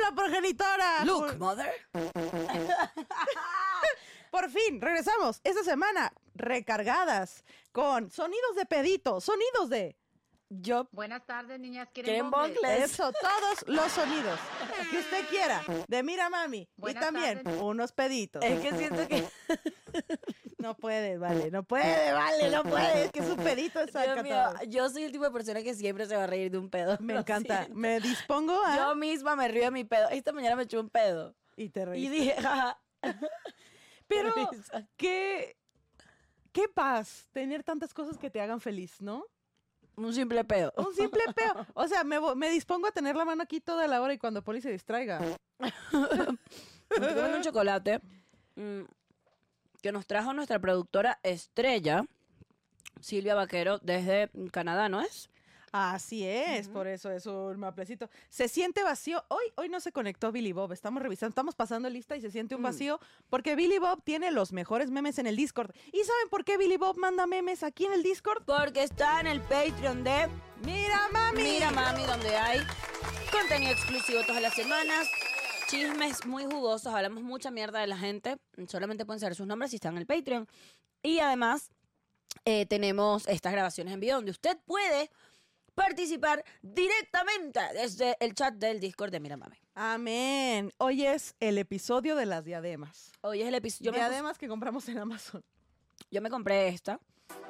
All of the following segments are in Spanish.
la progenitora. Look, mother. Por fin, regresamos esta semana recargadas con sonidos de pedito, sonidos de... Yo. Buenas tardes, niñas. ¿Quieren bongles? bongles? Eso, todos los sonidos que usted quiera. De Mira Mami. Buenas y también tardes. unos peditos. Es que siento que... No puede, vale. Es que su pedito es Dios mío, sacatado. yo soy el tipo de persona que siempre se va a reír de un pedo. Me Lo encanta. siento. Me dispongo a... Yo misma me río de mi pedo. Esta mañana me eché un pedo. Y te Y reís. dije, jaja. Pero, Qué risa. qué paz tener tantas cosas que te hagan feliz, ¿no? Un simple pedo. Un simple peo. O sea, me dispongo a tener la mano aquí toda la hora y cuando Poli se distraiga. Me estoy comiendo un chocolate que nos trajo nuestra productora estrella, Silvia Vaquero, desde Canadá, ¿no es? Así es, por eso es un maplecito. Se siente vacío. Hoy no se conectó Billy Bob. Estamos revisando, estamos pasando lista y se siente un vacío porque Billy Bob tiene los mejores memes en el Discord. ¿Y saben por qué Billy Bob manda memes aquí en el Discord? Porque está en el Patreon de Mira Mami. Mira Mami, donde hay contenido exclusivo todas las semanas, chismes muy jugosos, hablamos mucha mierda de la gente, solamente pueden saber sus nombres si están en el Patreon. Y además tenemos estas grabaciones en video donde usted puede participar directamente desde el chat del Discord de Mira Mami. Amén. Hoy es el episodio de las diademas. Hoy es el episodio. Diademas que compramos en Amazon. Yo me compré esta.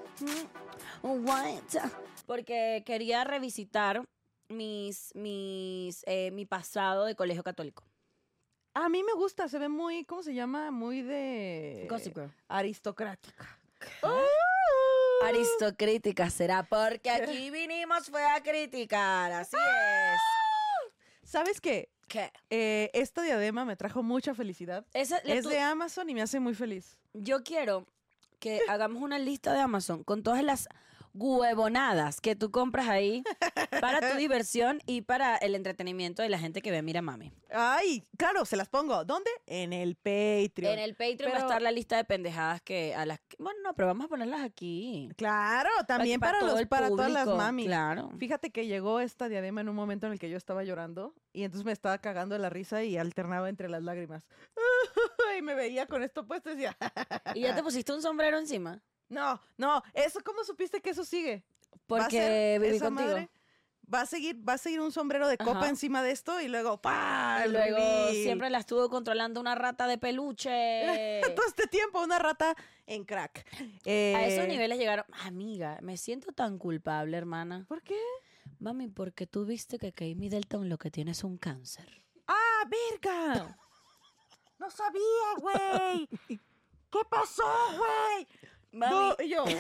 Porque quería revisitar mi pasado de colegio católico. A mí me gusta, se ve muy, ¿cómo se llama? Muy de... Gossip Girl. Aristocrática. Aristocrítica será, porque aquí vinimos fue a criticar, así es. ¿Sabes qué? ¿Qué? Esta diadema me trajo mucha felicidad. Esa- Es de Amazon y me hace muy feliz. Yo quiero que hagamos una lista de Amazon con todas las huevonadas que tú compras ahí para tu diversión y para el entretenimiento de la gente que ve Mira Mami. Ay, claro, se las pongo. ¿Dónde? En el Patreon. En el Patreon va a Pero- estar la lista de pendejadas bueno, no, pero vamos a ponerlas aquí. Claro, también Para todo el para todas las público, mamis. claro. Fíjate que llegó esta diadema en un momento en el que yo estaba llorando y entonces me estaba cagando de la risa y alternaba entre las lágrimas. Y me veía con esto puesto y decía... ¿Y ya te pusiste un sombrero encima? No, eso, ¿cómo supiste que eso sigue? Porque Va a ser viví esa contigo. madre, va a seguir un sombrero de copa Ajá. encima de esto y luego ¡pah! Y el luego reveal. siempre la estuvo controlando una rata de peluche. Todo este tiempo una rata en crack. A esos niveles llegaron. Amiga, me siento tan culpable, hermana. ¿Por qué? Mami, porque tú viste que Kate Middleton lo que tiene es un cáncer. ¡Ah, verga! ¡No sabía, güey! ¿Qué pasó, güey? Mami. No, y yo...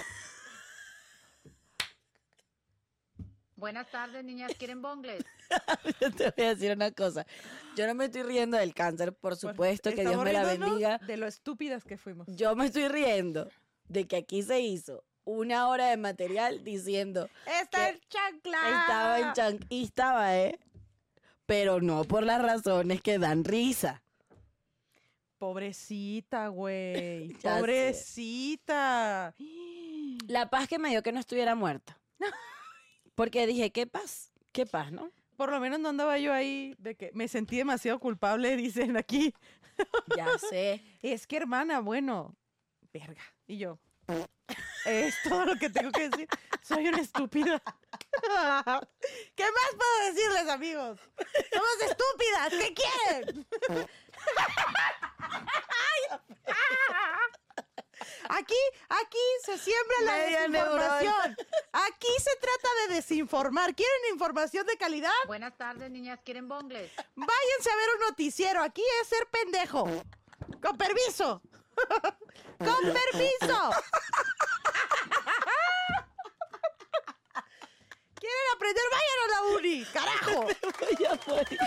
Buenas tardes, niñas. ¿Quieren bongles? Yo te voy a decir una cosa. Yo no me estoy riendo del cáncer, por supuesto, que Dios Estamos me la riéndonos bendiga. de lo estúpidas que fuimos. Yo me estoy riendo de que aquí se hizo una hora de material diciendo ¡Está que en chancla! estaba en y estaba, pero no por las razones que dan risa. Pobrecita, güey. Ya sé. Pobrecita. La paz que me dio que no estuviera muerta. Porque dije, qué paz, ¿no? Por lo menos no andaba yo ahí de que me sentí demasiado culpable, dicen aquí. Ya sé. Es que, hermana, bueno, verga. Y yo, es todo lo que tengo que decir. Soy una estúpida. ¿Qué más puedo decirles, amigos? Somos estúpidas. ¿Qué quieren? Aquí se siembra la Media desinformación. Aquí se trata de desinformar. ¿Quieren información de calidad? Buenas tardes, niñas. ¿Quieren bongles? Váyanse a ver un noticiero. Aquí es ser pendejo. Con permiso. Con permiso. ¿Quieren aprender? Vayan a la uni. Carajo. Ya fue.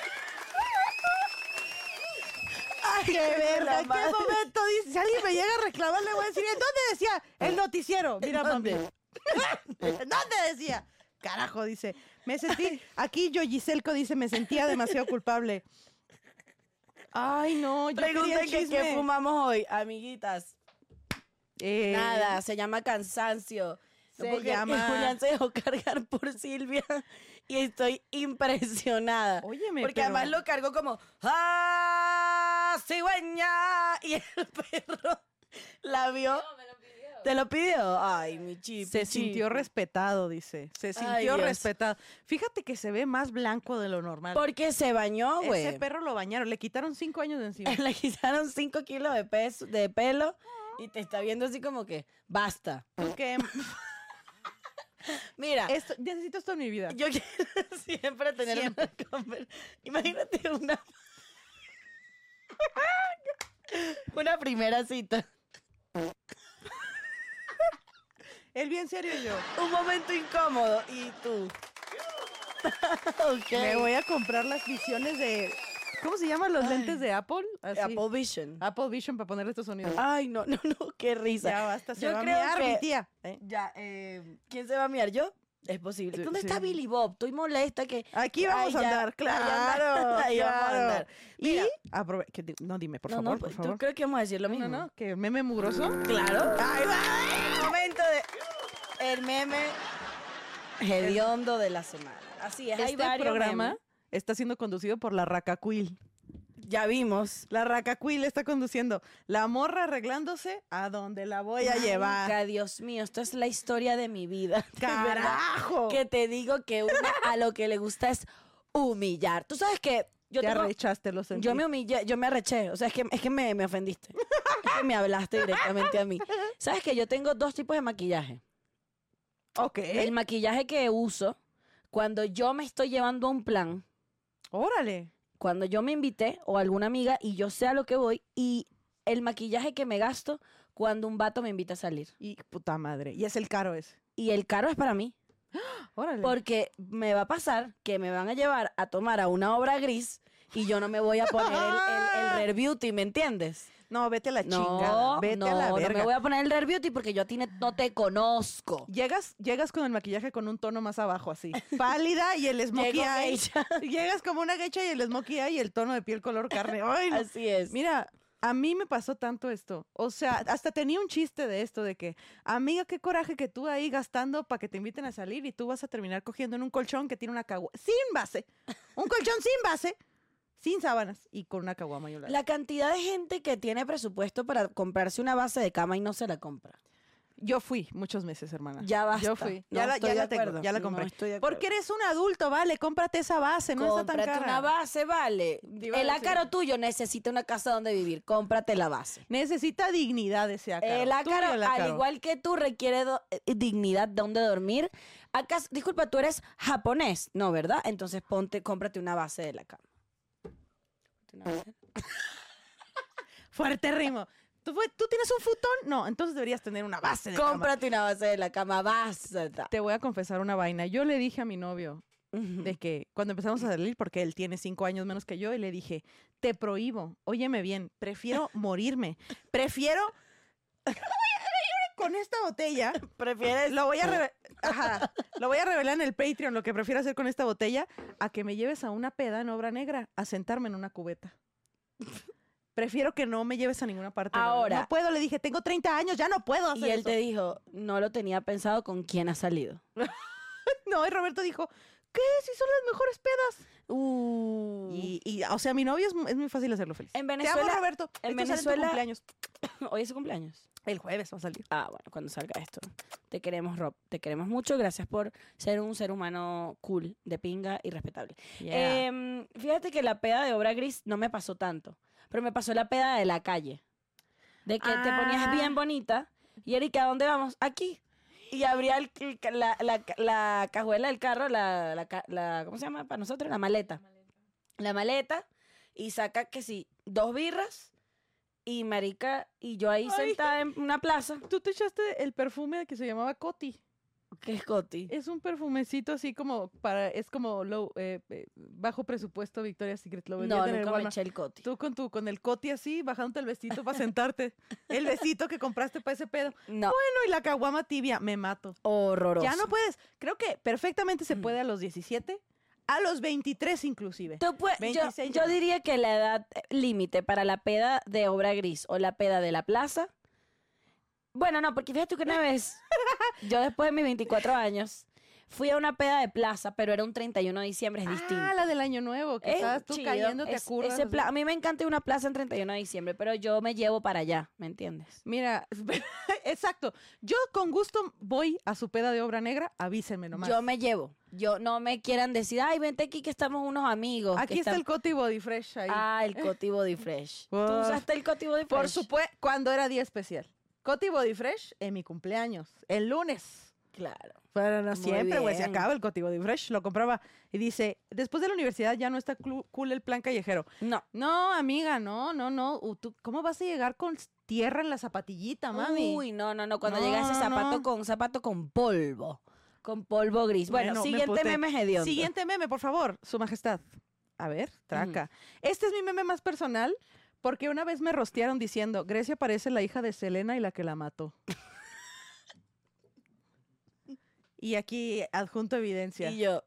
Ay, qué verga. ¿En qué momento dice? Si alguien me llega a reclamar, le voy a decir, ¿en dónde decía? El noticiero. Mira, mami. dónde? ¿En dónde decía? Carajo, dice. Me sentí. Aquí yo, Giselco, dice, me sentía demasiado culpable. Ay, no, yo quería Pregunten el que chisme. qué fumamos hoy, amiguitas. Nada, se llama cansancio. Se llama- Julián se dejó cargar por Silvia y estoy impresionada. Óyeme, Porque pero- además lo cargó como ¡Ah, cigüeña! Y el perro la vio. ¿Te lo pidió? Ay, mi chip. Se sintió respetado, dice. Se sintió Dios. respetado. Fíjate que se ve más blanco de lo normal. Porque se bañó, güey. Ese perro lo bañaron, le quitaron 5 años de encima. Le quitaron 5 kilos de pelo y te está viendo así como que basta. Porque Mira, necesito esto en mi vida. yo quiero siempre tener Siempre. Imagínate una primera cita. Él bien serio y yo. Un momento incómodo y tú. Ok. Me voy a comprar las visiones de... ¿Cómo se llaman los lentes de Apple? Así. Apple Vision. Apple Vision para ponerle estos sonidos. Ay, no, qué risa. Ya basta, se Yo va a creo miar que- mi tía. Ya, ¿quién se va a miar? ¿Yo? Es posible. Sí, ¿Dónde sí. está Billy Bob? Estoy molesta que... Aquí vamos Ay, a ya, andar, claro. Ahí vamos a claro. andar. Mira. Y no, dime, por No, favor, no, por ¿tú favor. creo que vamos a decir lo No, mismo? no, no, que meme mugroso. Claro. Ahí va. El momento de... El meme hediondo de la semana. Así es, hay Este varios programa memes. está siendo conducido por la Racacuil. Ya vimos. La Racacuil está conduciendo. La morra arreglándose a donde la voy a llevar. Marica, Dios mío, esto es la historia de mi vida. De verdad, ¡Carajo! que te digo que una a lo que le gusta es humillar. Tú sabes que yo Te tengo... arrechaste, lo sentí. Yo me humillé, yo me arreché. O sea, es que me ofendiste. Es que me hablaste directamente a mí. ¿Sabes que yo tengo 2 tipos de maquillaje? Ok. El maquillaje que uso cuando yo me estoy llevando a un plan, Órale. cuando yo me invité o alguna amiga y yo sé a lo que voy, y el maquillaje que me gasto cuando un vato me invita a salir. Y puta madre. Y es el caro ese. Y el caro es para mí. Órale. Porque me va a pasar que me van a llevar a tomar a una obra gris y yo no me voy a poner el Rare Beauty, ¿me entiendes? No, vete a la No, chingada. Vete a la no verga. me voy a poner el Rare Beauty porque yo a ti no te conozco. Llegas con el maquillaje con un tono más abajo, así. Pálida y el smokey Llego eye. geisha. Llegas como una geisha y el smokey eye y el tono de piel color carne. Ay, no. Así es. Mira, a mí me pasó tanto esto. O sea, hasta tenía un chiste de esto, de que, amiga, qué coraje que tú ahí gastando para que te inviten a salir y tú vas a terminar cogiendo en un colchón que tiene una caguama. Sin base. Un colchón sin base, sin sábanas y con una caguama y un lado. La cantidad de gente que tiene presupuesto para comprarse una base de cama y no se la compra. Yo fui muchos meses, hermana. Ya basta. Yo fui. No Ya la estoy de tengo, acuerdo. ya la No compré. estoy de acuerdo. Porque eres un adulto, vale, cómprate esa base, no está Cómprate tan cara. una base, vale. Iba a El decir. ácaro tuyo necesita una casa donde vivir. Cómprate la base. Necesita dignidad ese ácaro. El ácaro, Tuyo el al ácaro. igual que tú, requiere dignidad donde dormir. Disculpa, tú eres japonés, ¿no, verdad? Entonces cómprate una base de la cama. Una base. Fuerte rimo. ¿Tú tienes un futón? No, entonces deberías tener una base de cama. Cómprate una base de la cama, basta. Te voy a confesar una vaina. Yo le dije a mi novio de que cuando empezamos a salir, porque él tiene 5 años menos que yo, y le dije, te prohíbo, óyeme bien, prefiero morirme. Prefiero... Con esta botella, ¿Prefieres? lo voy a revelar en el Patreon, lo que prefiero hacer con esta botella, a que me lleves a una peda en Obra Negra, a sentarme en una cubeta. Prefiero que no me lleves a ninguna parte. Ahora. No puedo, le dije, tengo 30 años, ya no puedo hacer Y él eso. te dijo, no lo tenía pensado con quién ha salido. No, y Roberto dijo, ¿qué? Si son las mejores pedas. O sea, mi novio es muy fácil hacerlo feliz. En Te amo, Venezuela- Roberto. en Esto sale tu Venezuela- cumpleaños. Hoy es su cumpleaños. El jueves va a salir. Ah, bueno, cuando salga esto. Te queremos, Rob. Te queremos mucho. Gracias por ser un ser humano cool, de pinga y respetable. Fíjate que la peda de Obra Gris no me pasó tanto, pero me pasó la peda de la calle. De que te ponías bien bonita y Erika, ¿a dónde vamos? Aquí. Y abría la cajuela del carro, ¿cómo se llama para nosotros? La maleta. La maleta y saca que sí, 2 birras y marica y yo ahí Ay. sentada en una plaza. Tú te echaste el perfume que se llamaba Coti. ¿Qué es Coti? Es un perfumecito así como es como bajo presupuesto Victoria's Secret. Lo vendían No, en el nunca me Walmart. eché el Coti. Tú con el Coti así, bajándote el vestido para sentarte. El vestido que compraste para ese pedo. No, Bueno, y la caguama tibia, me mato. horroroso. Ya no puedes. Creo que perfectamente se puede a los 17, a los 23 inclusive. Tú yo 26 yo ya. diría que la edad límite para la peda de Obra Gris o la peda de la plaza Bueno, no, porque fíjate que una vez, yo después de mis 24 años, fui a una peda de plaza, pero era un 31 de diciembre, es distinto. Ah, la del Año Nuevo, que Es estabas tú chido, cayéndote a curvas. así. A mí me encanta ir a una plaza en 31 de diciembre, pero yo me llevo para allá, ¿me entiendes? Mira, exacto. Yo con gusto voy a su peda de obra negra, avísenme nomás. Yo me llevo. Yo no me quieran decir, ay, vente aquí que estamos unos amigos. Aquí está el Coti Body Fresh ahí. Ah, el Coti Body Fresh. ¿Tú Uf. usaste el Coti Body Fresh? Por supuesto, cuando era día especial. Coti Body Fresh en mi cumpleaños, el lunes. Claro. Pero no Muy siempre, güey, se bien. acaba el Coti Body Fresh. Lo compraba y dice, después de la universidad ya no está cool el plan callejero. No. No, amiga, no. ¿Tú cómo vas a llegar con tierra en la zapatillita, mami? Uy, no. Cuando No, llega ese no. zapato con polvo. Con polvo gris. Bueno, Bueno, me siguiente emputé. meme hediondo. Siguiente meme, por favor, Su Majestad. A ver, traca. Este es mi meme más personal porque una vez me rostearon diciendo, Grecia parece la hija de Selena y la que la mató. Y aquí adjunto evidencia. Y yo,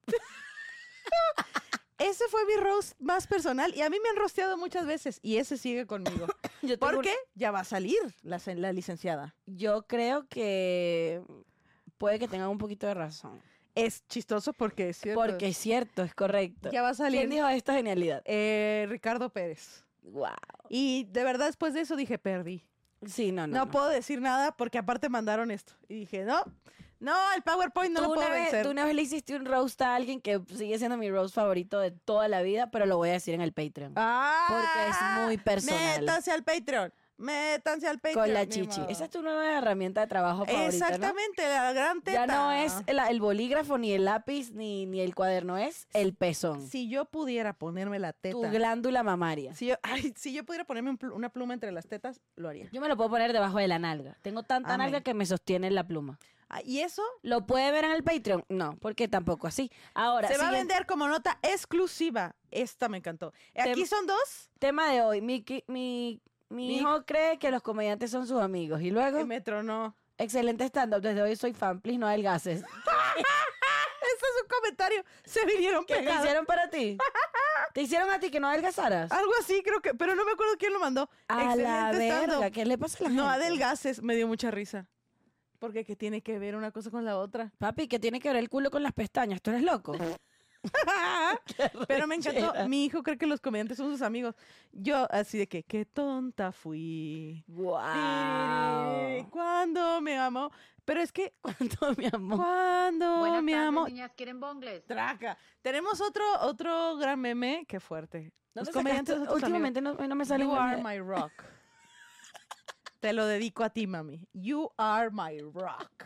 Ese fue mi roast más personal y a mí me han rosteado muchas veces y ese sigue conmigo. yo tengo ¿Por un- qué? Ya va a salir la licenciada. Yo creo que puede que tengan un poquito de razón. Es chistoso porque es cierto. Porque es cierto, es correcto. ya va a ¿Quién salir dijo esta genialidad? Ricardo Pérez. Wow. Y de verdad después de eso dije, perdí. Sí, no. No puedo decir nada porque aparte mandaron esto. Y dije, no, el PowerPoint no Tú lo puedo vencer. tú una vez le hiciste un roast a alguien que sigue siendo mi roast favorito de toda la vida, pero lo voy a decir en el Patreon. Porque es muy personal. Métanse al Patreon. Métanse al Patreon. Con la Ni chichi. modo. Esa es tu nueva herramienta de trabajo favorita, ¿no? Exactamente, la gran teta. Ya no es el bolígrafo, ni el lápiz, ni el cuaderno, es el pezón. Si yo pudiera ponerme la Tu teta. glándula mamaria. Si yo pudiera ponerme una pluma entre las tetas, lo haría. Yo me lo puedo poner debajo de la nalga. Tengo tanta Amén. nalga que me sostiene la pluma. Y eso ¿Lo puede ver en el Patreon? No, porque tampoco así. Ahora, se va a siguiente vender como nota exclusiva. Esta me encantó. Aquí son dos. tema de hoy. Mi hijo cree que los comediantes son sus amigos. Y luego, Que me tronó. excelente stand-up. Desde hoy soy fan, please, no adelgaces. Ese es un comentario. Se vinieron ¿Qué te pegados. hicieron para ti? ¿Te hicieron a ti que no adelgazaras? Algo así, creo que. Pero no me acuerdo quién lo mandó. A la Excelente stand-up. verga, ¿qué le pasa a la No gente? adelgaces. Me dio mucha risa. Porque ¿qué tiene que ver una cosa con la otra? Papi, ¿qué tiene que ver el culo con las pestañas? ¿Tú eres loco? Pero me encantó. rechera. Mi hijo cree que los comediantes son sus amigos. Yo, así de que, qué tonta fui. ¡Guau! Cuando me amó. Pero es que, ¿Cuánto mi amor? cuando Buenas me tardes, amó. niñas. ¿Quieren bongles? Traca. Tenemos otro gran meme. Qué fuerte. ¿Dónde Los comediantes sacaste? son tus amigos. Últimamente no me salen You are memes. my rock. Te lo dedico a ti, mami. You are my rock.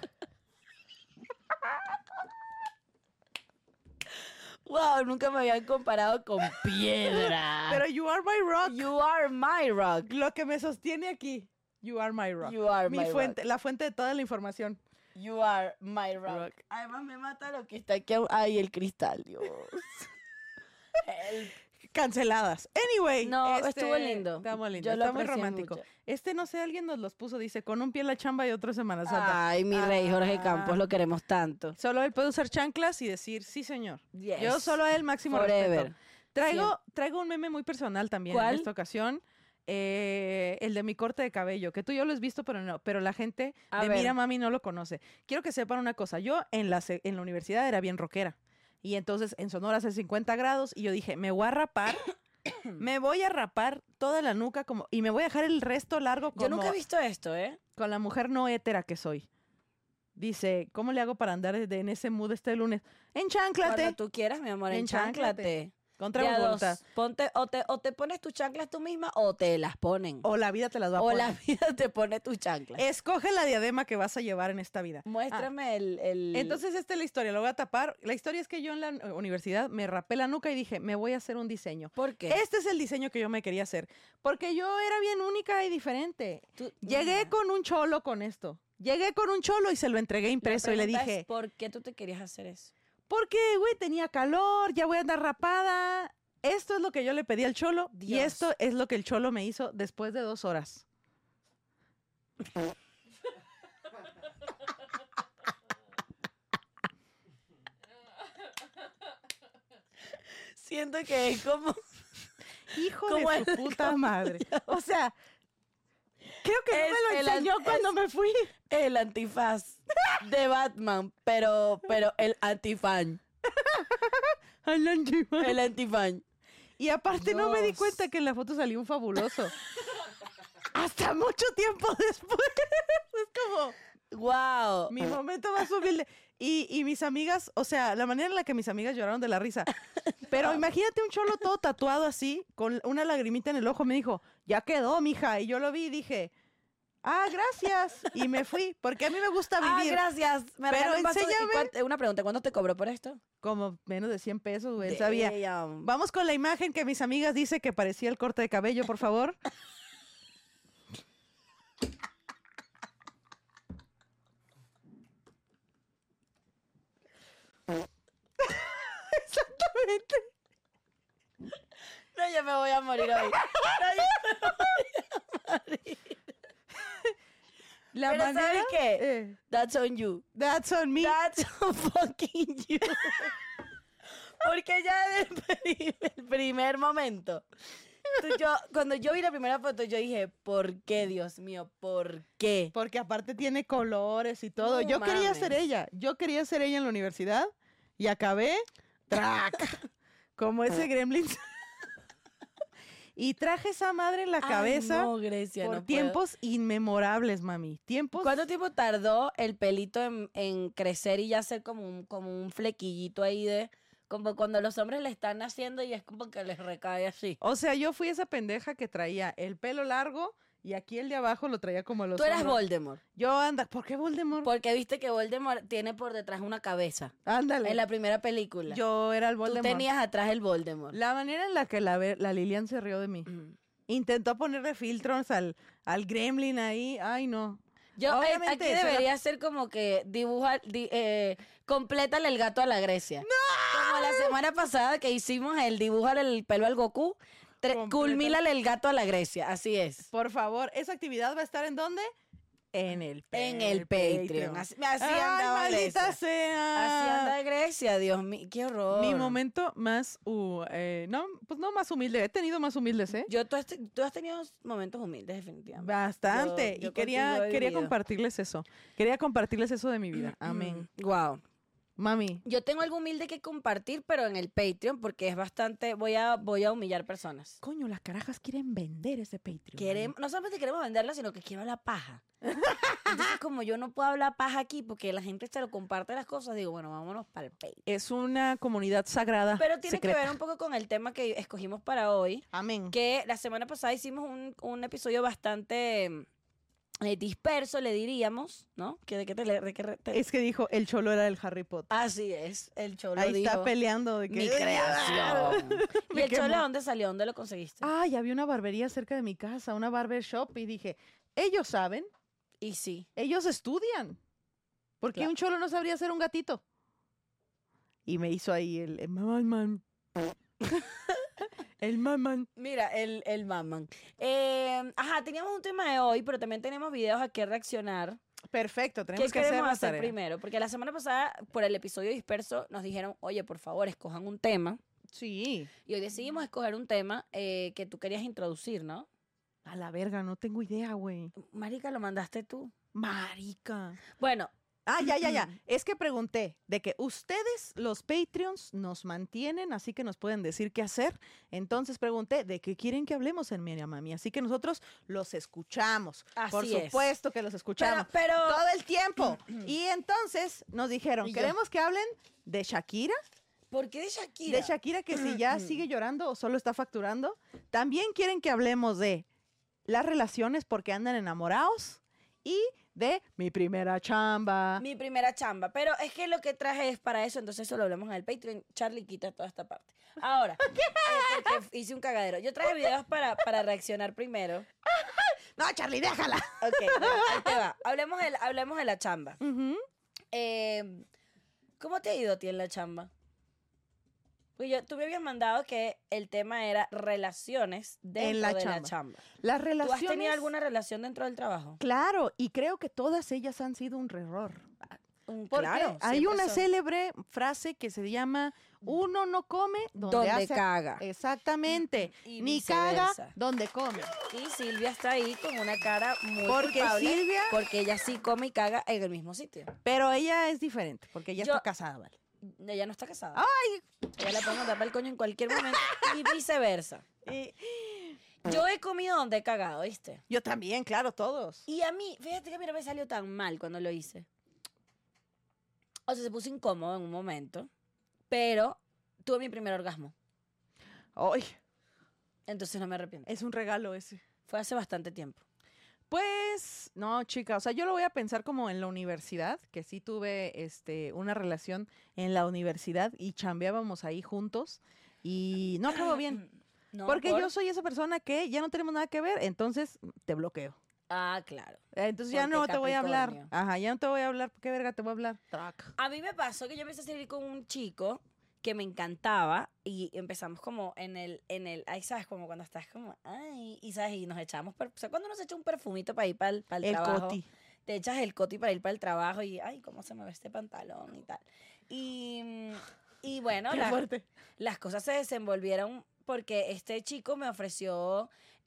Wow, nunca me habían comparado con piedra. Pero you are my rock. You are my rock. Lo que me sostiene aquí. You are my rock. You are Mi my fuente, la fuente de toda la información. You are my rock. Además me mata lo que está aquí. Ay, el cristal, Dios. Help. Canceladas. Anyway. No, estuvo lindo. Está muy lindo. Yo lo Está muy aprecié romántico. mucho. No sé, alguien nos los puso. Dice, con un pie en la chamba y otro en Semana Santa. Ay, mi rey Jorge Campos, lo queremos tanto. Solo él puede usar chanclas y decir, sí, señor. Yes. Yo solo a él máximo Forever. respeto. Traigo un meme muy personal también ¿Cuál? en esta ocasión. El de mi corte de cabello, que tú y yo lo has visto, pero la gente A de ver. Mira Mami no lo conoce. Quiero que sepan una cosa. Yo en la universidad era bien rockera. Y entonces en Sonora hace 50 grados y yo dije, me voy a rapar. Me voy a rapar toda la nuca y me voy a dejar el resto largo como Yo nunca he visto esto, ¿eh? con la mujer no hétera que soy. Dice, ¿cómo le hago para andar en ese mood este lunes? Enchánclate. Cuando tú quieras, mi amor, Enchánclate. enchánclate. Contra De a voluntad. dos. Ponte, o te pones tus chanclas tú misma o te las ponen. O la vida te las va a O poner. la vida te pone tus chanclas. Escoge la diadema que vas a llevar en esta vida. Muéstrame el... Entonces, esta es la historia, lo voy a tapar. La historia es que yo en la universidad me rapé la nuca y dije, me voy a hacer un diseño. ¿Por qué? Este es el diseño que yo me quería hacer. Porque yo era bien única y diferente. Llegué con un cholo con esto. Llegué con un cholo y se lo entregué impreso y le pregunta es, dije, ¿por qué tú te querías hacer eso? porque, güey, tenía calor, ya voy a andar rapada. Esto es lo que yo le pedí al cholo y Dios. esto es lo que el cholo me hizo después de 2 horas. Siento que es como... Hijo ¿Cómo de es? su puta madre. O sea, ¿qué Creo que no me lo enseñó cuando me fui. El antifaz de Batman, pero el antifan. Al antifaz. El antifan. Y aparte no me di Dios. cuenta que en la foto salió un fabuloso. Hasta mucho tiempo después. Es como Wow. mi momento más humilde. Y mis amigas, o sea, la manera en la que mis amigas lloraron de la risa. Pero imagínate un cholo todo tatuado así, con una lagrimita en el ojo. Me dijo, ya quedó, mija. Y yo lo vi y dije, gracias. Y me fui, porque a mí me gusta vivir. Gracias. Me Pero regaló un vaso de- enséñame. Una pregunta, ¿cuánto te cobró por esto? Como menos de 100 pesos, güey. Él sabía. Damn. Vamos con la imagen que mis amigas dice que parecía el corte de cabello, por favor. Exactamente. No, yo me voy a morir hoy. No, yo me voy a morir. La Pero manera, ¿sabes qué? That's on you. That's on me. That's on fucking you. Porque ya desde el primer momento. Cuando yo vi la primera foto, yo dije, ¿por qué, Dios mío? ¿Por qué? Porque aparte tiene colores y todo. No Yo quería mames. ser ella. Yo quería ser ella en la universidad y acabé track. Como ese gremlin. Y traje esa madre en la cabeza Ay, no, Grecia, por no puedo. tiempos inmemorables, mami. Tiempos. ¿Cuánto tiempo tardó el pelito en crecer y ya ser como un flequillito ahí de... Como cuando los hombres le están haciendo y es como que les recae así. O sea, yo fui esa pendeja que traía el pelo largo y aquí el de abajo lo traía como los Tú eras hombros. Voldemort. Yo ¿por qué Voldemort? Porque viste que Voldemort tiene por detrás una cabeza. Ándale. En la primera película. Yo era el Tú Voldemort. tenías atrás el Voldemort. La manera en la que la Lilian se rió de mí. Mm. Intentó ponerle filtros al gremlin ahí. Ay, no. Yo Obviamente, aquí eso era- debería ser como que complétale el gato a la Grecia. ¡No! Como la semana pasada que hicimos el dibujar el pelo al Goku, Complétale. culmínale el gato a la Grecia. Así es. Por favor, ¿esa actividad va a estar en dónde? En el Patreon. Así Ay, andaba maldita Grecia. sea. Así anda Grecia, Dios mío, qué horror. Mi momento más, no más humilde. He tenido más humildes, ¿eh? Tú has tenido momentos humildes, definitivamente. Bastante. Yo Y quería contigo he vivido. compartirles eso. Quería compartirles eso de mi vida. Amén. Wow. Mami. Yo tengo algo humilde que compartir, pero en el Patreon, porque es bastante, voy a humillar personas. Coño, las carajas quieren vender ese Patreon. Queremos, no solamente queremos venderla, sino que quiero hablar paja. Entonces, como yo no puedo hablar paja aquí porque la gente se lo comparte las cosas, digo, bueno, vámonos para el Patreon. Es una comunidad sagrada. Pero tiene secreta. que ver un poco con el tema que escogimos para hoy, Amén. que la semana pasada hicimos un episodio bastante disperso, le diríamos, ¿no? Es que dijo, el cholo era el Harry Potter. Así es, el cholo Ahí dijo, está peleando de que... mi creación. ¿Y Me el cholo quemó. dónde salió? ¿Dónde lo conseguiste? Ay, había una barbería cerca de mi casa, una barber shop, y dije, ellos saben, Y sí. ellos estudian. ¿Por qué Claro. un cholo no sabría ser un gatito? Y me hizo ahí el mamán. El mamán. Mira, el maman. Teníamos un tema de hoy, pero también tenemos videos a qué reaccionar. Perfecto, ¿Qué tenemos que hacer queremos la hacer tarea. primero? Porque la semana pasada, por el episodio disperso, nos dijeron, oye, por favor, escojan un tema. Sí. Y hoy decidimos escoger un tema que tú querías introducir, ¿no? A la verga, no tengo idea, güey. Marica, lo mandaste tú. Marica. Bueno, Ya. Es que pregunté de que ustedes, los Patreons, nos mantienen, así que nos pueden decir qué hacer. Entonces pregunté de qué quieren que hablemos en Mira Mami. Así que nosotros los escuchamos. Por Así es. supuesto que los escuchamos. pero Todo el tiempo. Y entonces nos dijeron, Y yo. queremos que hablen de Shakira. ¿por qué de Shakira? De Shakira que si ya sigue llorando o solo está facturando. También quieren que hablemos de las relaciones porque andan enamorados. Y de mi primera chamba. Mi primera chamba. Pero es que lo que traje es para eso, entonces eso lo hablamos en el Patreon. Charlie quita toda esta parte. Ahora, porque hice un cagadero. Yo traje videos para reaccionar primero. No, Charlie, déjala. Ok, bueno, ahí te va. Hablemos de la chamba. Ujú. ¿Cómo te ha ido a ti en la chamba? Pues tú me habías mandado que el tema era relaciones dentro la de chamba. la chamba. Las ¿Tú relaciones. has tenido alguna relación dentro del trabajo? Claro, y creo que todas ellas han sido un error. Porque Claro, hay siempre una son. célebre frase que se llama, uno no come Donde hace... caga. Exactamente. Y Ni caga viceversa. donde come. Y Silvia está ahí con una cara muy Porque culpable. Silvia- Porque ella sí come y caga en el mismo sitio. Pero ella es diferente, porque ella Yo- está casada, ¿vale? Ella no está casada. ¡Ay! Ella la puede mandar para el coño en cualquier momento. Y viceversa. Yo he comido donde he cagado, ¿viste? Yo también, claro, todos. Y a mí, fíjate que a mí no me salió tan mal cuando lo hice. O sea, se puso incómodo en un momento, pero tuve mi primer orgasmo. ¡Ay! Entonces no me arrepiento. Es un regalo ese. Fue hace bastante tiempo. Pues, no, chica, o sea, yo lo voy a pensar como en la universidad, que sí tuve una relación en la universidad y chambeábamos ahí juntos y no acabó bien. No, Porque ¿por? yo soy esa persona que ya no tenemos nada que ver, entonces te bloqueo. Ah, claro. Entonces ya Porque no te voy a hablar. Capricornio. Ajá, ya no te voy a hablar. ¿Qué verga te voy a hablar? Trac. A mí me pasó que yo empecé a salir con un chico que me encantaba y empezamos como ahí sabes, como cuando estás como, ay, y sabes, y nos echamos, o sea, cuando uno se echa un perfumito para ir para el El trabajo. coti. Te echas el coti para ir para el trabajo y, ay, cómo se me ve este pantalón y tal. Y bueno, Qué fuerte. las cosas se desenvolvieron porque este chico me ofreció,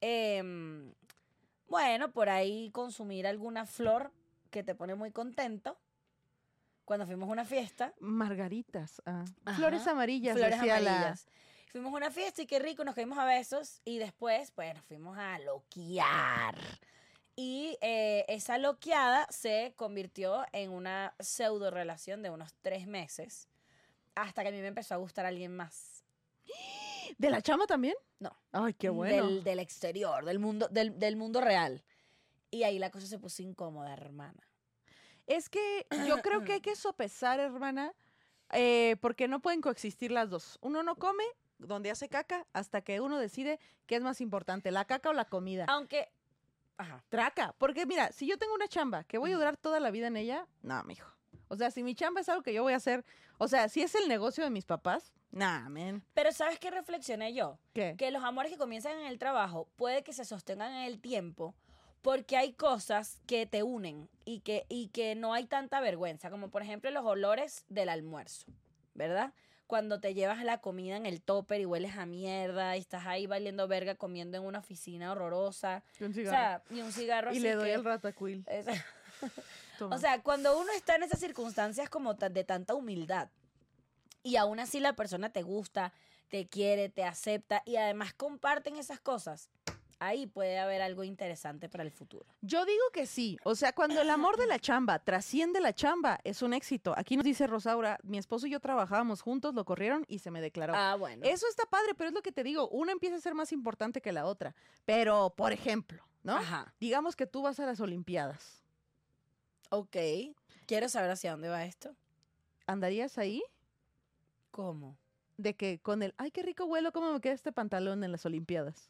bueno, por ahí consumir alguna flor que te pone muy contento. Cuando fuimos a una fiesta. Margaritas. Ajá, Flores amarillas. Flores decía amarillas. Fuimos a una fiesta y qué rico, nos caímos a besos y después, pues, nos fuimos a loquear. Y esa loqueada se convirtió en una pseudo relación de unos 3 meses hasta que a mí me empezó a gustar alguien más. ¿De la chama también? No. Ay, qué bueno. Del exterior, del mundo real. Y ahí la cosa se puso incómoda, hermana. Es que yo creo que hay que sopesar, hermana, porque no pueden coexistir las dos. Uno no come donde hace caca hasta que uno decide qué es más importante, la caca o la comida. Aunque, ajá. Traca, porque mira, si yo tengo una chamba que voy a durar toda la vida en ella, no, mijo. O sea, si mi chamba es algo que yo voy a hacer, o sea, si es el negocio de mis papás, nah, men. Pero ¿sabes qué reflexioné yo? ¿Qué? Que los amores que comienzan en el trabajo puede que se sostengan en el tiempo porque hay cosas que te unen y que no hay tanta vergüenza, como por ejemplo los olores del almuerzo, ¿verdad? Cuando te llevas la comida en el topper y hueles a mierda y estás ahí valiendo verga comiendo en una oficina horrorosa. Un O cigarro. sea, y un cigarro Y así le doy que- el ratacuil. Toma. O sea, cuando uno está en esas circunstancias como de tanta humildad y aún así la persona te gusta, te quiere, te acepta y además comparten esas cosas, ahí puede haber algo interesante para el futuro. Yo digo que sí. O sea, cuando el amor de la chamba trasciende la chamba, es un éxito. Aquí nos dice Rosaura, mi esposo y yo trabajábamos juntos, lo corrieron y se me declaró. Ah, bueno. Eso está padre, pero es lo que te digo, una empieza a ser más importante que la otra. Pero, por ejemplo, ¿no? Ajá. Digamos que tú vas a las Olimpiadas. Ok. Quiero saber hacia dónde va esto. ¿Andarías ahí? ¿Cómo? De que con el, ay, qué rico vuelo, cómo me queda este pantalón en las Olimpiadas.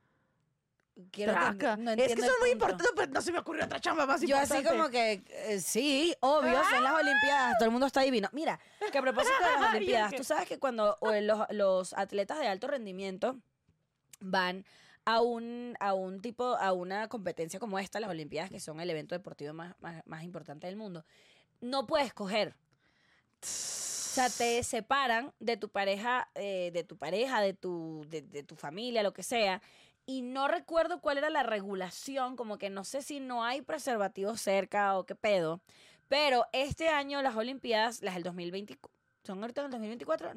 Quiero Traca. no Es que entiendo son el muy punto. importantes, pero no se me ocurrió otra chamba más Yo importante. así como que, sí, obvio, son las Olimpiadas, todo el mundo está divino. Mira, que a propósito de las Ay, Olimpiadas, es que- tú sabes que cuando los atletas de alto rendimiento van a una competencia como esta, las Olimpiadas, que son el evento deportivo más importante del mundo, no puedes coger. O sea, te separan de tu pareja, de tu familia, lo que sea. Y no recuerdo cuál era la regulación, como que no sé si no hay preservativos cerca o qué pedo. Pero este año las Olimpiadas, las del 2024, ¿son ahorita en el 2024?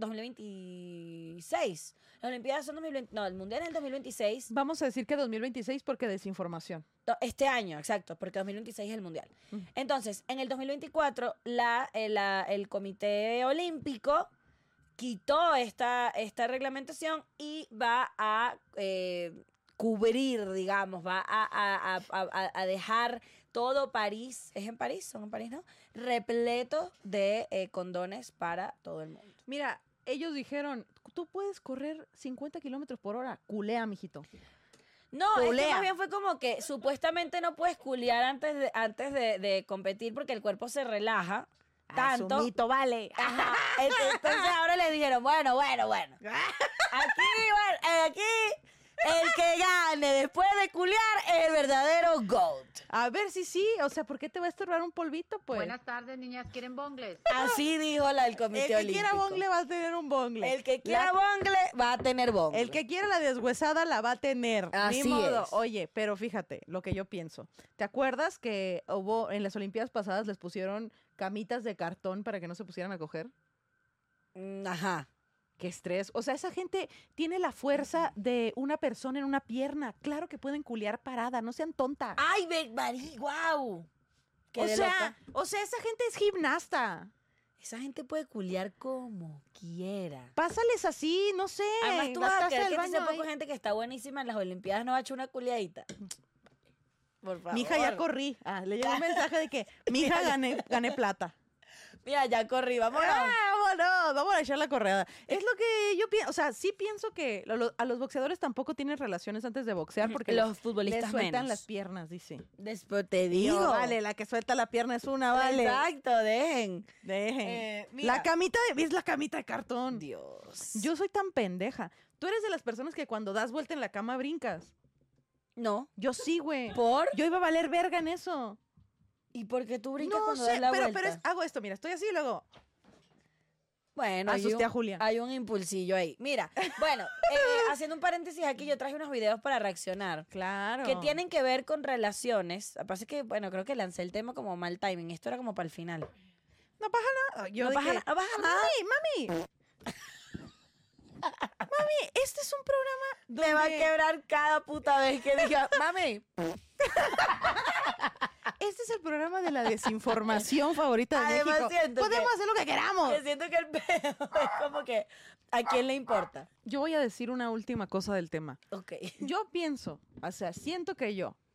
2026. Las Olimpiadas son 2020, no, el Mundial es el 2026. Vamos a decir que 2026 porque desinformación. No, este año, exacto, porque 2026 es el Mundial. Mm. Entonces, en el 2024, el Comité Olímpico quitó esta reglamentación y va a cubrir, digamos, va a dejar todo París, ¿es en París? ¿Son en París, no? Repleto de condones para todo el mundo. Mira, ellos dijeron, tú puedes correr 50 kilómetros por hora. Culea, mijito. No, es que Culea. más bien fue como que supuestamente no puedes culiar antes de competir porque el cuerpo se relaja tanto. Asumito, vale. Ajá. Entonces ahora le dijeron, bueno. Aquí El que gane después de culiar es el verdadero GOAT. A ver si sí, o sea, ¿por qué te va a estorbar un polvito, pues? Buenas tardes, niñas. ¿Quieren bongles? Así dijo la del El Comité que Olímpico. quiera bongle va a tener un bongle. El que quiera bongle va a tener bongle. El que quiera la deshuesada la va a tener. Así Ni modo. es. Oye, pero fíjate lo que yo pienso. ¿Te acuerdas que hubo en las Olimpiadas pasadas les pusieron camitas de cartón para que no se pusieran a coger? Ajá. Qué estrés. O sea, esa gente tiene la fuerza de una persona en una pierna. Claro que pueden culiar parada, no sean tontas. Ay, Marí, wow. O sea, esa gente es gimnasta. Esa gente puede culiar como quiera. Pásales así, no sé. Además, tú la vas a taza creer del que hace baño poco ahí. gente que está buenísima en las Olimpiadas no ha hecho una culiadita. Por favor. Mija, ya corrí. Le llegó un mensaje de que, mija, gané plata. Mira, ya corrí, vámonos. Vámonos, vamos a echar la correada. Es lo que yo pienso, o sea, sí pienso que a los boxeadores tampoco tienen relaciones antes de boxear porque Los les futbolistas sueltan menos. las piernas, dice. Después te Digo, digo. vale, la que suelta la pierna es una, vale. Exacto, dejen. Dejen. Mira. La camita ¿ves la camita de cartón? Dios. Yo soy tan pendeja. Tú eres de las personas que cuando das vuelta en la cama brincas. No. Yo sí, güey. ¿Por? Yo iba a valer verga en eso. ¿Y por qué tú brincas No cuando sé, das la pero vuelta? hago esto, mira, estoy así y luego Bueno, asusté a Julia. hay un impulsillo ahí. Mira, bueno, haciendo un paréntesis aquí, yo traje unos videos para reaccionar. Claro. Que tienen que ver con relaciones. Aparte que, bueno, creo que lancé el tema como mal timing. Esto era como para el final. No pasa nada. Yo No dije, pasa no pasa nada. Mami. Mami, este es un programa Me va a donde- quebrar cada puta vez que diga, mami. Este es el programa de la desinformación favorita de Además, México. siento Podemos que- hacer lo que queramos. Que siento que el pedo es como que, ¿a quién le importa? Yo voy a decir una última cosa del tema. Ok. Yo pienso, o sea, siento que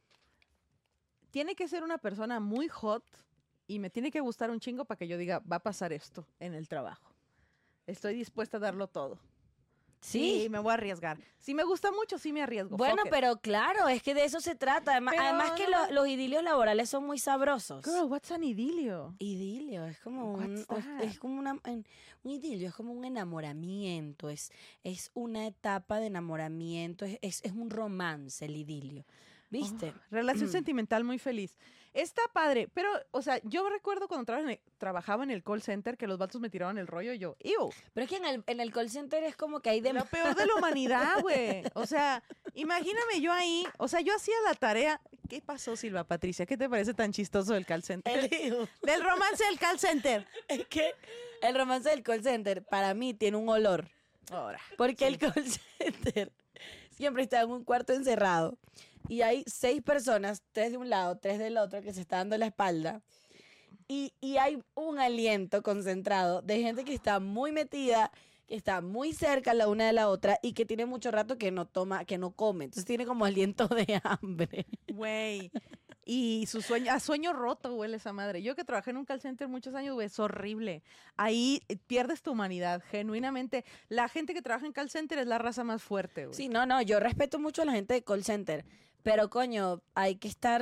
tiene que ser una persona muy hot y me tiene que gustar un chingo para que yo diga, va a pasar esto en el trabajo. Estoy dispuesta a darlo todo. Sí, me voy a arriesgar. Si me gusta mucho, sí me arriesgo. Bueno, Fuck it. pero claro, es que de eso se trata. Además, Pero además que no los idilios laborales son muy sabrosos. Girl, what's an idilio? Idilio, es como What's that? es como un idilio, es como un enamoramiento, es una etapa de enamoramiento, es un romance el idilio. ¿Viste? Relación sentimental muy feliz. Está padre, pero, o sea, yo recuerdo cuando trabajaba en el call center que los vatos me tiraban el rollo y yo, ¡ew! Pero es que en el call center es como que hay de Lo peor de la humanidad, güey. O sea, imagíname yo ahí, o sea, yo hacía la tarea. ¿Qué pasó, Silva Patricia? ¿Qué te parece tan chistoso del call center? Del romance del call center. Es que el romance del call center para mí tiene un olor. Ahora. Porque el call center siempre está en un cuarto encerrado y hay 6 personas, 3 de un lado, 3 del otro, que se está dando la espalda. Y hay un aliento concentrado de gente que está muy metida, que está muy cerca la una de la otra y que tiene mucho rato que no toma, que no come. Entonces tiene como aliento de hambre. Güey. Y a sueño roto huele esa madre. Yo que trabajé en un call center muchos años, güey, es horrible. Ahí pierdes tu humanidad, genuinamente. La gente que trabaja en call center es la raza más fuerte, güey. Sí, no, yo respeto mucho a la gente de call center, pero coño, hay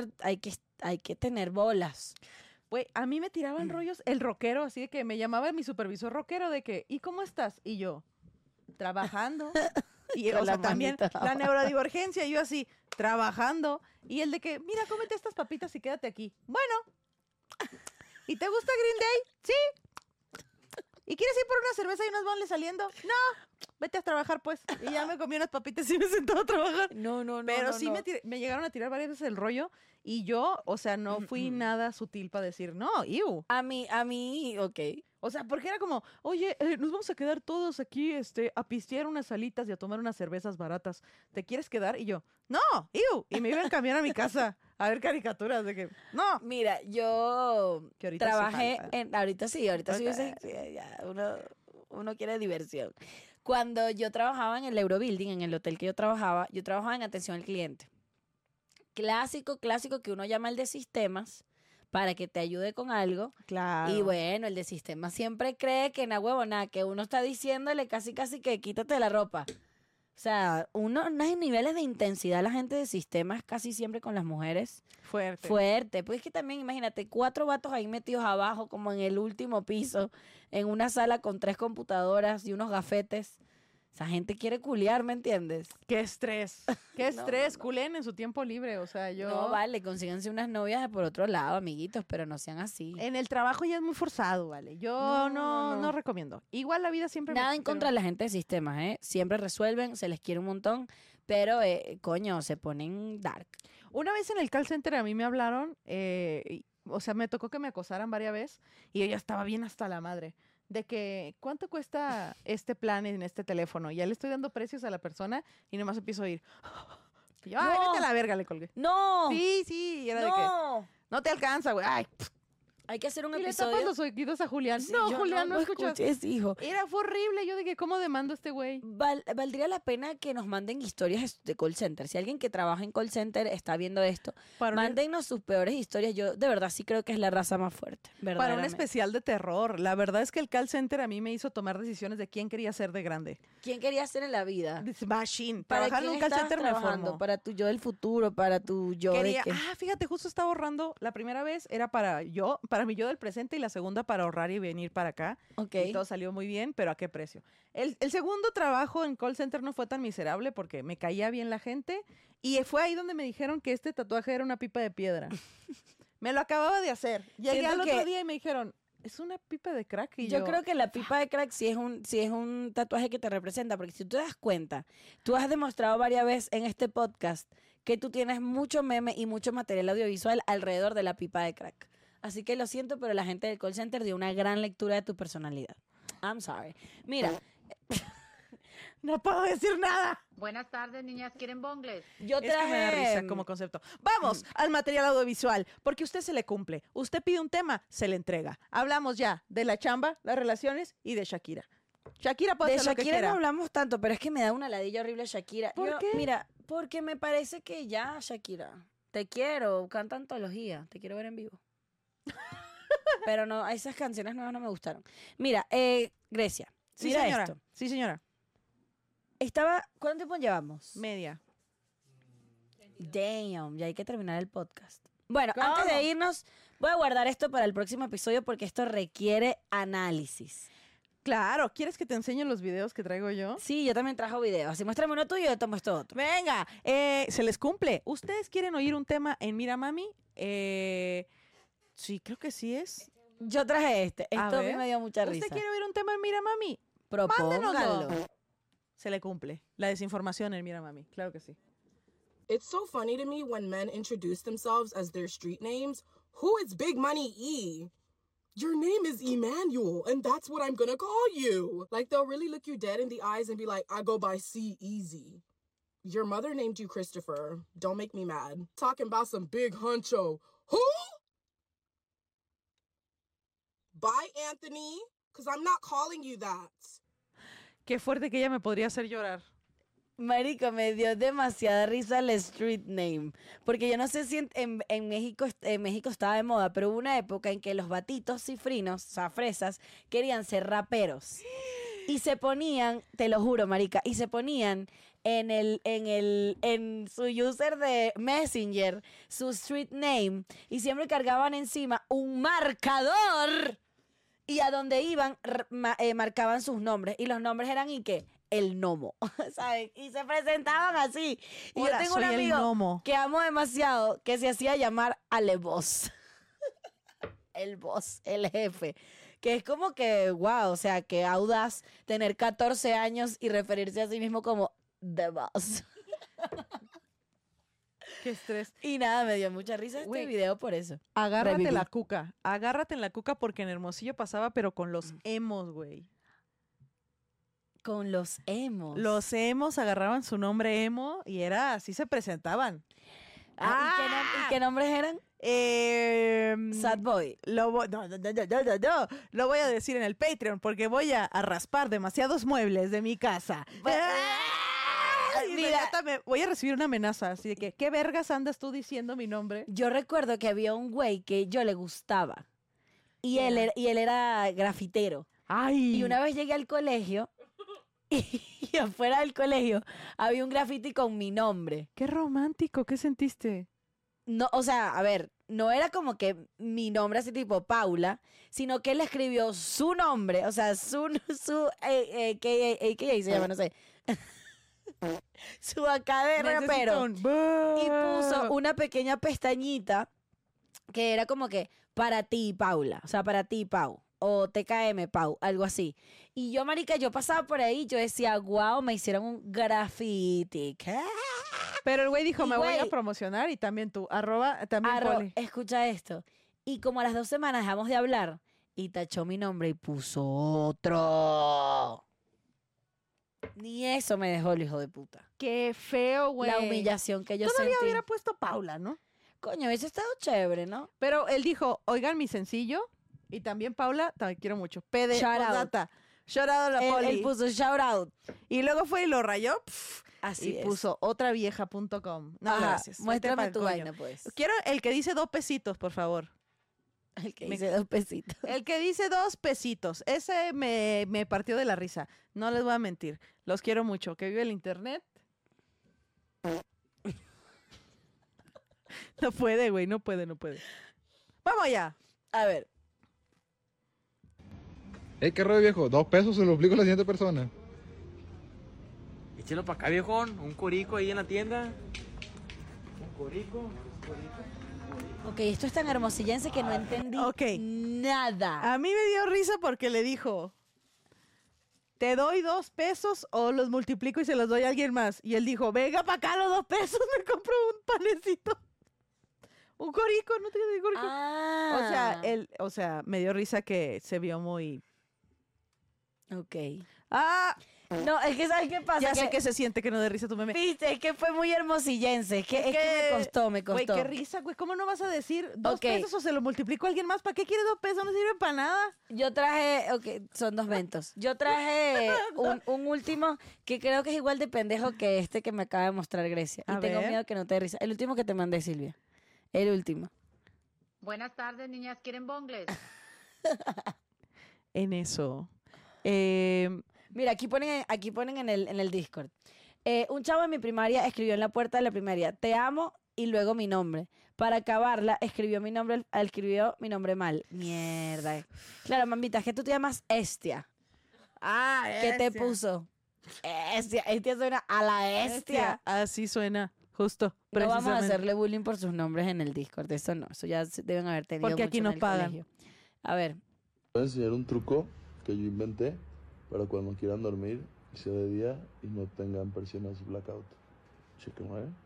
que tener bolas. Güey, a mí me tiraban rollos el rockero, así de que me llamaba mi supervisor rockero de que, ¿y cómo estás? Y yo, trabajando. Y Con o sea, la también manita la neurodivergencia, y yo así, trabajando. Y el de que, mira, cómete estas papitas y quédate aquí. Bueno. ¿Y te gusta Green Day? Sí. ¿Y quieres ir por una cerveza y unos bonles saliendo? No. Vete a trabajar, pues. Y ya me comí unas papitas y me senté a trabajar. No. Pero sí me llegaron a tirar varias veces el rollo y yo, o sea, no fui nada sutil para decir, no, iu. A mí, ok. O sea, porque era como, oye, nos vamos a quedar todos aquí a pistear unas alitas y a tomar unas cervezas baratas. ¿Te quieres quedar? Y yo, no, iu. Y me iban a cambiar a mi casa a ver caricaturas de que, no. Mira, yo Que ahorita hace trabajé falta. ahorita sí, sí, ya, uno quiere diversión. Cuando yo trabajaba en el Eurobuilding, en el hotel que yo trabajaba en atención al cliente. Clásico que uno llama el de sistemas para que te ayude con algo. Claro. Y bueno, el de sistemas siempre cree que na huevo, nada, que uno está diciéndole casi que quítate la ropa. O sea, unos niveles de intensidad la gente de sistemas casi siempre con las mujeres. Fuerte. Pues es que también, imagínate, 4 vatos ahí metidos abajo, como en el último piso, en una sala con 3 computadoras y unos gafetes. Esa gente quiere culiar, ¿me entiendes? Qué estrés. Qué estrés. Culen en su tiempo libre. O sea, yo. No, vale, consíganse unas novias de por otro lado, amiguitos, pero no sean así. En el trabajo ya es muy forzado, ¿vale? Yo no recomiendo. Igual la vida siempre. Nada en contra de la gente de sistemas, ¿eh? Siempre resuelven, se les quiere un montón, pero, coño, se ponen dark. Una vez en el call center a mí me hablaron, o sea, me tocó que me acosaran varias veces y yo ya estaba bien hasta la madre de que, ¿cuánto cuesta este plan en este teléfono? Y ya le estoy dando precios a la persona y nomás empiezo a oír. Y yo, ay, No. vete a la verga, le colgué. ¡No! Sí, y era de que, ¡No! no te alcanza, güey. Ay, Hay que hacer un y le episodio. tapas los oídos a Julián. Sí, no, yo Julián, no escuchas. escuches, hijo. Fue horrible. Yo de que, ¿cómo demando a este güey? Valdría la pena que nos manden historias de call center. Si alguien que trabaja en call center está viendo esto, mándennos sus peores historias. Yo de verdad sí creo que es la raza más fuerte. Para un verdaderamente. especial de terror. La verdad es que el call center a mí me hizo tomar decisiones de quién quería ser de grande. ¿Quién quería ser en la vida? Machine. ¿Para Trabajar en quién un call estabas center me trabajando? formó. ¿Para tu yo del futuro? ¿Para tu yo Quería, de qué? fíjate, justo estaba ahorrando. La primera vez era para mi yo del presente y la segunda para ahorrar y venir para acá. Ok. Y todo salió muy bien, pero ¿a qué precio? El segundo trabajo en call center no fue tan miserable porque me caía bien la gente y fue ahí donde me dijeron que este tatuaje era una pipa de piedra. Me lo acababa de hacer. Llegué Siento al otro que- día y me dijeron, es una pipa de crack. Y Yo creo que la pipa de crack sí es un tatuaje que te representa, porque si tú te das cuenta, tú has demostrado varias veces en este podcast que tú tienes mucho meme y mucho material audiovisual alrededor de la pipa de crack. Así que lo siento, pero la gente del call center dio una gran lectura de tu personalidad. I'm sorry. Mira, no puedo decir nada. Buenas tardes, niñas. ¿Quieren bongles? yo Es que me da traje... risa como concepto. Vamos al material audiovisual, porque usted se le cumple. Usted pide un tema, se le entrega. Hablamos ya de la chamba, las relaciones y de Shakira. Shakira puede De hacer lo que Shakira no quiera. hablamos tanto, pero es que me da una ladilla horrible Shakira. ¿Por qué? Mira, porque me parece que ya, Shakira, te quiero, canta antología, te quiero ver en vivo. Pero no, esas canciones nuevas no me gustaron. Mira, Grecia, Sí, mira señora. esto. Sí, señora. ¿Cuánto tiempo llevamos? Media. Damn, ya hay que terminar el podcast. Bueno, ¿Cómo? antes de irnos, voy a guardar esto para el próximo episodio porque esto requiere análisis. Claro, ¿quieres que te enseñe los videos que traigo yo? Sí, yo también trajo videos. Así muéstrame uno tuyo y yo tomo esto otro. Venga, se les cumple. ¿Ustedes quieren oír un tema en Mira Mami? Sí, creo que sí es. Yo traje este. A Esto a mí ver. me dio mucha risa. ¿Usted quiere oír un tema en Mira Mami? Propóngalo. Mándenoslo. Se le cumple. La desinformación en Mira Mami. Claro que sí. It's so funny to me when men introduce themselves as their street names. Who is Big Money E? Your name is Emmanuel, and that's what I'm gonna call you. Like, they'll really look you dead in the eyes and be like, I go by C Easy. Your mother named you Christopher. Don't make me mad. Talking about some big honcho. Who? Bye, Anthony, because I'm not calling you that. Qué fuerte que ella me podría hacer llorar. Marico, me dio demasiada risa el street name. Porque yo no sé si en México estaba de moda, pero hubo una época en que los batitos cifrinos, o sea, fresas, querían ser raperos. Y se ponían, te lo juro, marica, y se ponían en su user de Messenger, su street name, y siempre cargaban encima un marcador. Y a donde iban, marcaban sus nombres. Y los nombres eran, ¿y qué? El Nomo, ¿sabes? Y se presentaban así. Y Hola, yo tengo un soy el amigo Nomo. que amo demasiado, que se hacía llamar Ale Boss. El boss, el jefe. Que es como que, wow, o sea, que audaz tener 14 años y referirse a sí mismo como The Boss. Qué estrés. Y nada, me dio mucha risa este Güey, video por eso. Agárrate Reviví. la cuca. Agárrate en la cuca porque en Hermosillo pasaba, pero con los emos, güey. Con los emos. Los emos agarraban su nombre emo y era así se presentaban. ¿Y qué nombres eran? Sad Boy. No, lo voy a decir en el Patreon porque voy a raspar demasiados muebles de mi casa. Mira, Voy a recibir una amenaza así de que, ¿qué vergas andas tú diciendo mi nombre? yo recuerdo que había un güey que yo le gustaba. Y él era grafitero. Ay. Y una vez llegué al colegio y afuera del colegio había un graffiti con mi nombre. Qué romántico, ¿qué sentiste? No, o sea, a ver, no era como que mi nombre así tipo Paula, sino que él escribió su nombre, o sea, su AKA se llama, no sé. Su acá de rapero. Y puso una pequeña pestañita que era como que para ti, Paula. O sea, para ti, Pau. O TKM, Pau. Algo así. Y yo, marica, yo pasaba por ahí y yo decía, wow, me hicieron un graffiti. ¿Qué? Pero el güey dijo, Y, me voy a güey, promocionar y también tú. Arroba, también Poli. Escucha esto. Y como a las 2 semanas dejamos de hablar y tachó mi nombre y puso otro. Ni eso me dejó el hijo de puta. Qué feo, güey. La humillación que yo Todavía sentí. hubiera puesto Paula, ¿no? Coño, hubiese estado chévere, ¿no? Pero él dijo, oigan mi sencillo. Y también Paula, te quiero mucho. PD, Shout out. postdata. Shout out a la Él Poli. puso shout out. Y luego fue y lo rayó. Así y es. puso otravieja.com. No, Ajá, gracias. Vete muéstrame pa'l tu coño. vaina, pues. Quiero el que dice 2 pesitos, por favor. El que dice 2 pesitos. El que dice 2 pesitos. Ese me partió de la risa. No les voy a mentir. Los quiero mucho. Que vive el internet. No puede, güey. No puede. Vamos allá. A ver. ¿Qué rollo, viejo? 2 pesos se lo explico a la siguiente persona. Échelo para acá, viejón. Un corico ahí en la tienda. Un corico. Ok, esto es tan hermosillense que no entendí Ok. nada. A mí me dio risa porque le dijo, te doy 2 pesos o los multiplico y se los doy a alguien más. Y él dijo, venga para acá los 2 pesos, me compro un panecito. Un corico, ¿no te digo corico? Ah. O sea, me dio risa que se vio muy... Ok. Ah, No, es que ¿sabes qué pasa? ya sé que se siente que no dé risa tu meme. Viste, es que fue muy hermosillense. Es que me costó. Güey, qué risa, güey. ¿Cómo no vas a decir 2 Ok. pesos o se lo multiplico a alguien más? ¿Para qué quieres 2 pesos? No sirve para nada. Yo traje, son 2 mentos. Yo traje un último que creo que es igual de pendejo que este que me acaba de mostrar Grecia. A Y tengo ver. miedo que no te dé risa. El último que te mandé, Silvia. El último. Buenas tardes, niñas. ¿Quieren bongles? En eso. Mira, aquí ponen en el Discord. Un chavo en mi primaria escribió en la puerta de la primaria, te amo y luego mi nombre. Para acabarla, escribió mi nombre mal. Mierda. Claro, mamita, es que tú te llamas Estia. Ah, ¿Qué te puso? Estia. Estia suena a la Estia. Así suena, justo. No vamos a precisamente. hacerle bullying por sus nombres en el Discord. Eso no. Eso ya deben haber tenido Porque mucho aquí en nos el pagan. colegio. A ver. Voy a enseñar un truco que yo inventé para cuando quieran dormir y sea de día y no tengan persianas blackout. Chequenlo, ¿eh?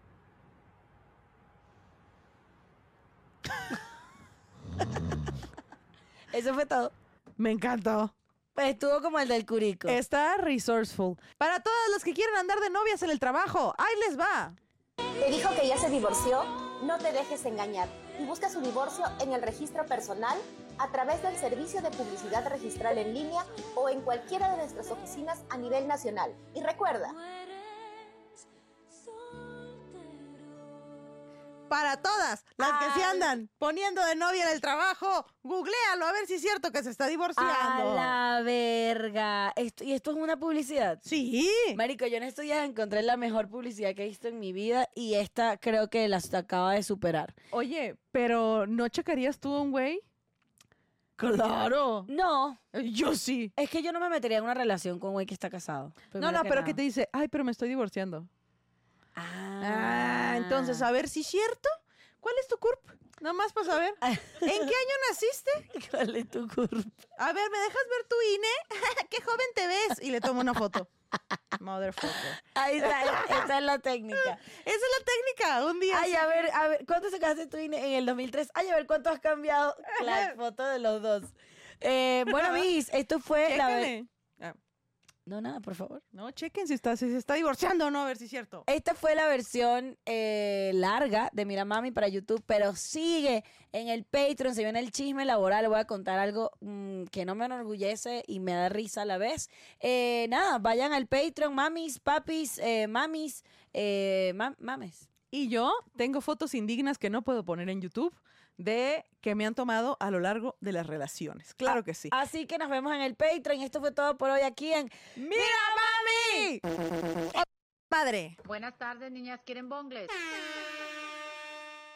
Eso fue todo. Me encantó. Pues estuvo como el del curico. Está resourceful. Para todas las que quieren andar de novias en el trabajo, ahí les va. ¿Te dijo que ya se divorció? No te dejes engañar y busca su divorcio en el registro personal a través del servicio de publicidad registral en línea o en cualquiera de nuestras oficinas a nivel nacional. Y recuerda, Para todas las que se Ay. andan poniendo de novia en el trabajo, googléalo a ver si es cierto que se está A divorciando. la verga. ¿Y esto es una publicidad? Sí. Marico, yo en estos días encontré la mejor publicidad que he visto en mi vida y esta creo que la acaba de superar. Oye, pero ¿no checarías tú a un güey? Claro. No, Yo sí. es que yo no me metería en una relación con un güey que está casado. No, pero que te dice, ay, pero me estoy divorciando. Ah, entonces, a ver si es cierto. ¿Cuál es tu CURP? Nomás para saber. ¿En qué año naciste? ¿Cuál es tu curva? A ver, ¿me dejas ver tu INE? ¡Qué joven te ves! Y le tomo una foto. Motherfucker. Ahí está, esa es la técnica. Esa es la técnica. Un día. Ay, a ver, ¿cuánto sacaste tu INE en el 2003? Ay, a ver, ¿cuánto has cambiado? La foto de los dos. Bueno, mis, esto fue la vez. Chécale. Ah, No, nada, por favor. no, chequen si se está divorciando o no, a ver si es cierto. Esta fue la versión larga de Mira Mami para YouTube, pero sigue en el Patreon, se viene el chisme laboral. Voy a contar algo que no me enorgullece y me da risa a la vez. Nada, vayan al Patreon, mamis, papis, mamis, mames. Y yo tengo fotos indignas que no puedo poner en YouTube de que me han tomado a lo largo de las relaciones. Claro que sí. Así que nos vemos en el Patreon. Esto fue todo por hoy aquí en ¡Mira, mami! ¡Oh, madre! Buenas tardes, niñas. ¿Quieren bongles?